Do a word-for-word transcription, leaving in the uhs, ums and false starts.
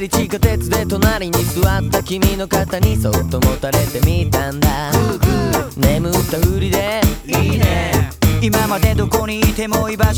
り地下鉄で隣に座った君の肩にそっともたれてみたんだ。眠ったふりでいいね。 今までどこにいても居場所